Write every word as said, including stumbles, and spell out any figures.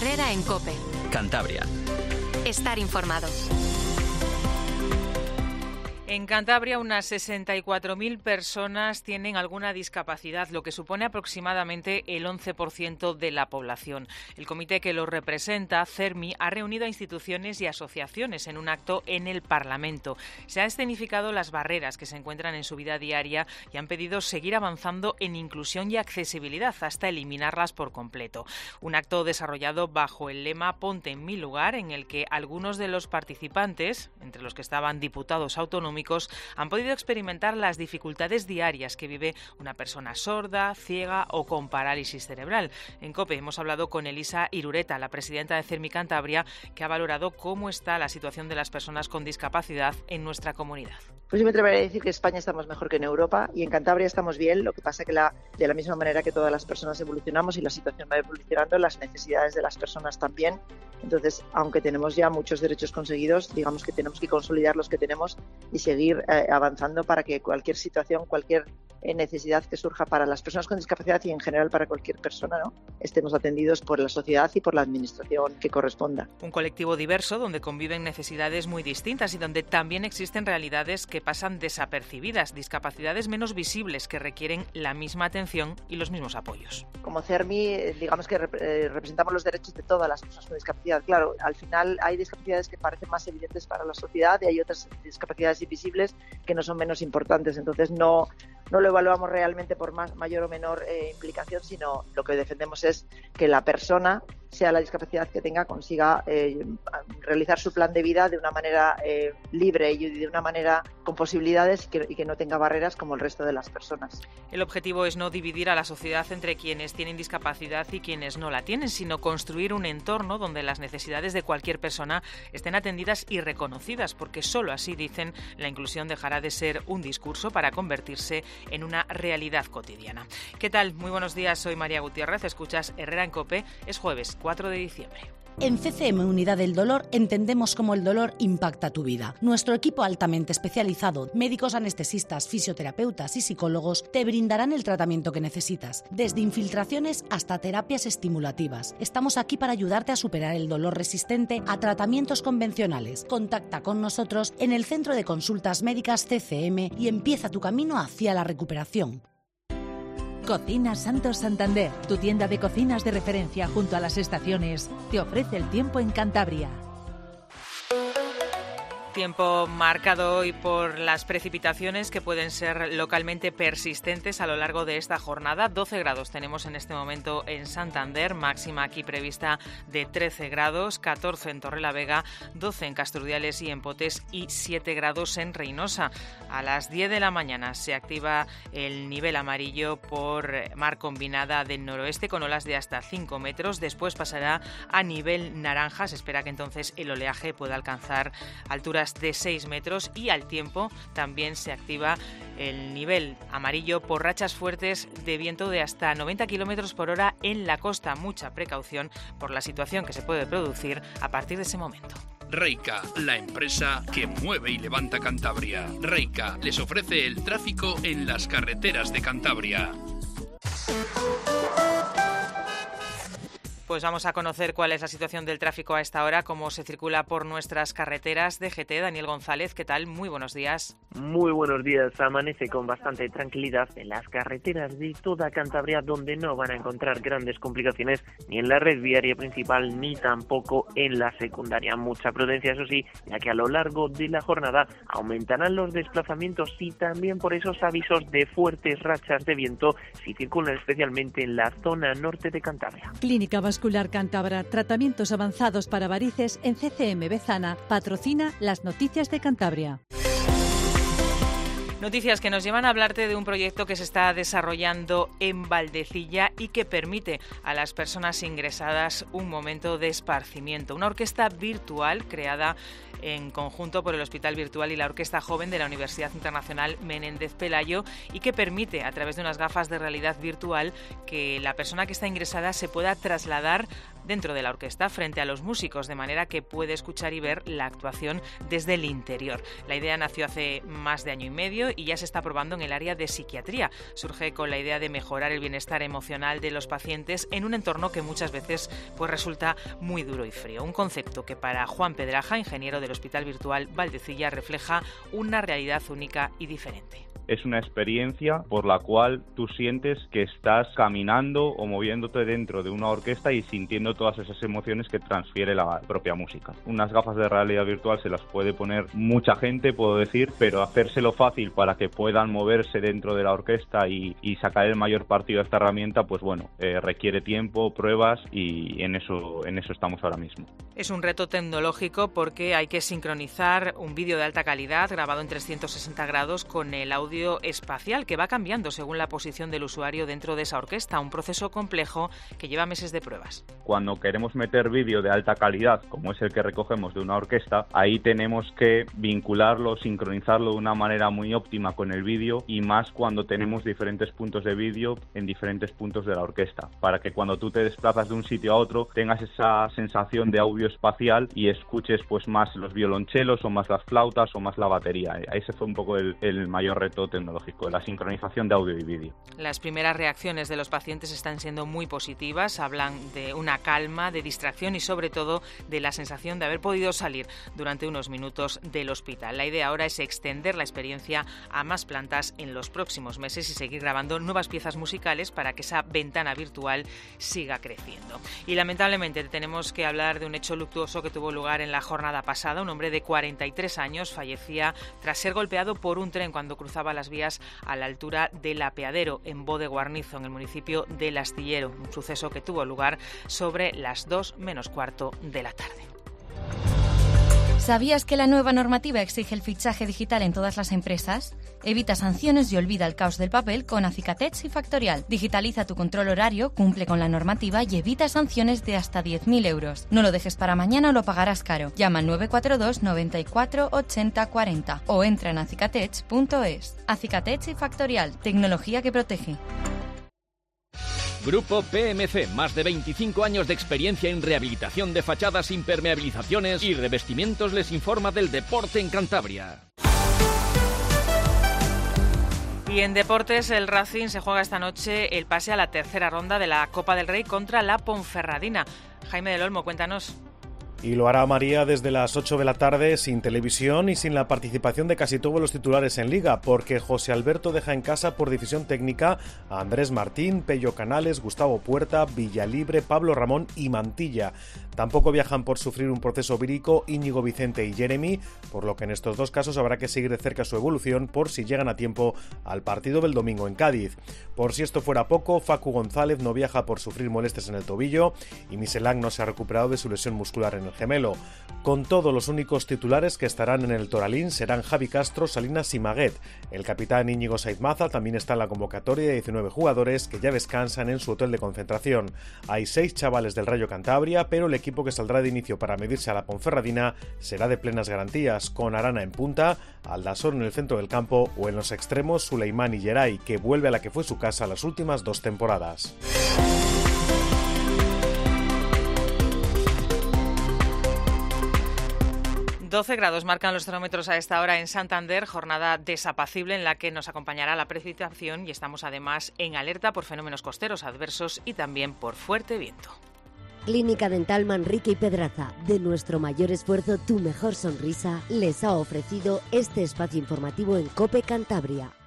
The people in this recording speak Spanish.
Herrera en COPE. Cantabria. Estar informado. En Cantabria, unas sesenta y cuatro mil personas tienen alguna discapacidad, lo que supone aproximadamente el once por ciento de la población. El comité que los representa, CERMI, ha reunido a instituciones y asociaciones en un acto en el Parlamento. Se han escenificado las barreras que se encuentran en su vida diaria y han pedido seguir avanzando en inclusión y accesibilidad hasta eliminarlas por completo. Un acto desarrollado bajo el lema Ponte en mi lugar, en el que algunos de los participantes, entre los que estaban diputados autonómicos, han podido experimentar las dificultades diarias que vive una persona sorda, ciega o con parálisis cerebral. En COPE hemos hablado con Elisa Irureta, la presidenta de CERMI Cantabria, que ha valorado cómo está la situación de las personas con discapacidad en nuestra comunidad. Pues yo me atrevería a decir que en España estamos mejor que en Europa y en Cantabria estamos bien, lo que pasa que la, de la misma manera que todas las personas evolucionamos y la situación va evolucionando, las necesidades de las personas también. Entonces, aunque tenemos ya muchos derechos conseguidos, digamos que tenemos que consolidar los que tenemos y seguir eh, avanzando para que cualquier situación, cualquier eh, necesidad que surja para las personas con discapacidad y en general para cualquier persona, ¿no?, estemos atendidos por la sociedad y por la administración que corresponda. Un colectivo diverso donde conviven necesidades muy distintas y donde también existen realidades que pasan desapercibidas, discapacidades menos visibles que requieren la misma atención y los mismos apoyos. Como CERMI, digamos que rep- eh, representamos los derechos de todas las personas con discapacidad. Claro, al final hay discapacidades que parecen más evidentes para la sociedad y hay otras discapacidades invisibles que no son menos importantes. Entonces no, no lo evaluamos realmente por más, mayor o menor eh, implicación, sino lo que defendemos es que la persona, sea la discapacidad que tenga, consiga eh, realizar su plan de vida de una manera eh, libre y de una manera con posibilidades y que, y que no tenga barreras como el resto de las personas. El objetivo es no dividir a la sociedad entre quienes tienen discapacidad y quienes no la tienen, sino construir un entorno donde las necesidades de cualquier persona estén atendidas y reconocidas, porque solo así, dicen, la inclusión dejará de ser un discurso para convertirse en una realidad cotidiana. ¿Qué tal? Muy buenos días, soy María Gutiérrez, escuchas Herrera en COPE, es jueves cuatro de diciembre. En C C M Unidad del Dolor entendemos cómo el dolor impacta tu vida. Nuestro equipo altamente especializado, médicos anestesistas, fisioterapeutas y psicólogos te brindarán el tratamiento que necesitas, desde infiltraciones hasta terapias estimulativas. Estamos aquí para ayudarte a superar el dolor resistente a tratamientos convencionales. Contacta con nosotros en el Centro de Consultas Médicas C C M y empieza tu camino hacia la recuperación. Cocinas Santos Santander, tu tienda de cocinas de referencia junto a las estaciones, te ofrece el tiempo en Cantabria. Tiempo marcado hoy por las precipitaciones que pueden ser localmente persistentes a lo largo de esta jornada. doce grados tenemos en este momento en Santander, máxima aquí prevista de trece grados, catorce en Torrelavega, doce en Castrudiales y en Potés y siete grados en Reynosa. A las diez de la mañana se activa el nivel amarillo por mar combinada del noroeste con olas de hasta cinco metros. Después pasará a nivel naranja. Se espera que entonces el oleaje pueda alcanzar alturas de seis metros y al tiempo también se activa el nivel amarillo por rachas fuertes de viento de hasta noventa kilómetros por hora en la costa. Mucha precaución por la situación que se puede producir a partir de ese momento. Reica, la empresa que mueve y levanta Cantabria. Reica les ofrece el tráfico en las carreteras de Cantabria. Pues vamos a conocer cuál es la situación del tráfico a esta hora, cómo se circula por nuestras carreteras. D G T, Daniel González, ¿qué tal? Muy buenos días. Muy buenos días. Amanece con bastante tranquilidad en las carreteras de toda Cantabria, donde no van a encontrar grandes complicaciones ni en la red viaria principal ni tampoco en la secundaria. Mucha prudencia, eso sí, ya que a lo largo de la jornada aumentarán los desplazamientos y también por esos avisos de fuertes rachas de viento si circulan especialmente en la zona norte de Cantabria. Clínica Vascular Cántabra, tratamientos avanzados para varices en C C M Bezana, patrocina las noticias de Cantabria. Noticias que nos llevan a hablarte de un proyecto que se está desarrollando en Valdecilla y que permite a las personas ingresadas un momento de esparcimiento. Una orquesta virtual creada en conjunto por el Hospital Virtual y la Orquesta Joven de la Universidad Internacional Menéndez Pelayo, y que permite, a través de unas gafas de realidad virtual, que la persona que está ingresada se pueda trasladar dentro de la orquesta frente a los músicos, de manera que puede escuchar y ver la actuación desde el interior. La idea nació hace más de año y medio y ya se está probando en el área de psiquiatría. Surge con la idea de mejorar el bienestar emocional de los pacientes en un entorno que muchas veces pues, resulta muy duro y frío. Un concepto que para Juan Pedraja, ingeniero del Hospital Virtual Valdecilla, refleja una realidad única y diferente. Es una experiencia por la cual tú sientes que estás caminando o moviéndote dentro de una orquesta y sintiendo todas esas emociones que transfiere la propia música. Unas gafas de realidad virtual se las puede poner mucha gente, puedo decir, pero hacérselo fácil para que puedan moverse dentro de la orquesta y, y sacar el mayor partido de esta herramienta, pues bueno, eh, requiere tiempo, pruebas y en eso, en eso estamos ahora mismo. Es un reto tecnológico porque hay que sincronizar un vídeo de alta calidad grabado en trescientos sesenta grados con el audio espacial, que va cambiando según la posición del usuario dentro de esa orquesta, un proceso complejo que lleva meses de pruebas. Cuando queremos meter vídeo de alta calidad, como es el que recogemos de una orquesta, ahí tenemos que vincularlo, sincronizarlo de una manera muy óptima con el vídeo, y más cuando tenemos diferentes puntos de vídeo en diferentes puntos de la orquesta, para que cuando tú te desplazas de un sitio a otro tengas esa sensación de audio espacial y escuches pues más los violonchelos o más las flautas o más la batería. Ese fue un poco el, el mayor reto tecnológico, la sincronización de audio y vídeo. Las primeras reacciones de los pacientes están siendo muy positivas, hablan de una calma, de distracción y sobre todo de la sensación de haber podido salir durante unos minutos del hospital. La idea ahora es extender la experiencia a más plantas en los próximos meses y seguir grabando nuevas piezas musicales para que esa ventana virtual siga creciendo. Y lamentablemente tenemos que hablar de un hecho luctuoso que tuvo lugar en la jornada pasada. Un hombre de cuarenta y tres años fallecía tras ser golpeado por un tren cuando cruzaba las vías a la altura del Apeadero, en Bodeguarnizo, Guarnizo, en el municipio del Astillero. Un suceso que tuvo lugar sobre las dos menos cuarto de la tarde. ¿Sabías que la nueva normativa exige el fichaje digital en todas las empresas? Evita sanciones y olvida el caos del papel con Acicatech y Factorial. Digitaliza tu control horario, cumple con la normativa y evita sanciones de hasta diez mil euros. No lo dejes para mañana o lo pagarás caro. Llama al nueve cuatro dos noventa y cuatro ochenta cuarenta o entra en acicatech punto es. Acicatech y Factorial, tecnología que protege. Grupo P M C, más de veinticinco años de experiencia en rehabilitación de fachadas, impermeabilizaciones y revestimientos, les informa del deporte en Cantabria. Y en deportes, el Racing se juega esta noche el pase a la tercera ronda de la Copa del Rey contra la Ponferradina. Jaime del Olmo, cuéntanos. Y lo hará María desde las ocho de la tarde, sin televisión y sin la participación de casi todos los titulares en Liga, porque José Alberto deja en casa por decisión técnica a Andrés Martín, Pello Canales, Gustavo Puerta, Villalibre, Pablo Ramón y Mantilla. Tampoco viajan por sufrir un proceso vírico Íñigo Vicente y Jeremy, por lo que en estos dos casos habrá que seguir de cerca su evolución por si llegan a tiempo al partido del domingo en Cádiz. Por si esto fuera poco, Facu González no viaja por sufrir molestias en el tobillo y Miselán no se ha recuperado de su lesión muscular en el gemelo. Con todo, los únicos titulares que estarán en el Toralín serán Javi Castro, Salinas y Maguet. El capitán Íñigo Saiz Maza también está en la convocatoria de diecinueve jugadores que ya descansan en su hotel de concentración. Hay seis chavales del Rayo Cantabria, pero el equipo que saldrá de inicio para medirse a la Ponferradina será de plenas garantías, con Arana en punta, Aldasor en el centro del campo o en los extremos Suleimán y Geray, que vuelve a la que fue su casa las últimas dos temporadas. doce grados marcan los termómetros a esta hora en Santander, jornada desapacible en la que nos acompañará la precipitación y estamos además en alerta por fenómenos costeros adversos y también por fuerte viento. Clínica Dental Manrique y Pedraza, de nuestro mayor esfuerzo, tu mejor sonrisa, les ha ofrecido este espacio informativo en COPE Cantabria.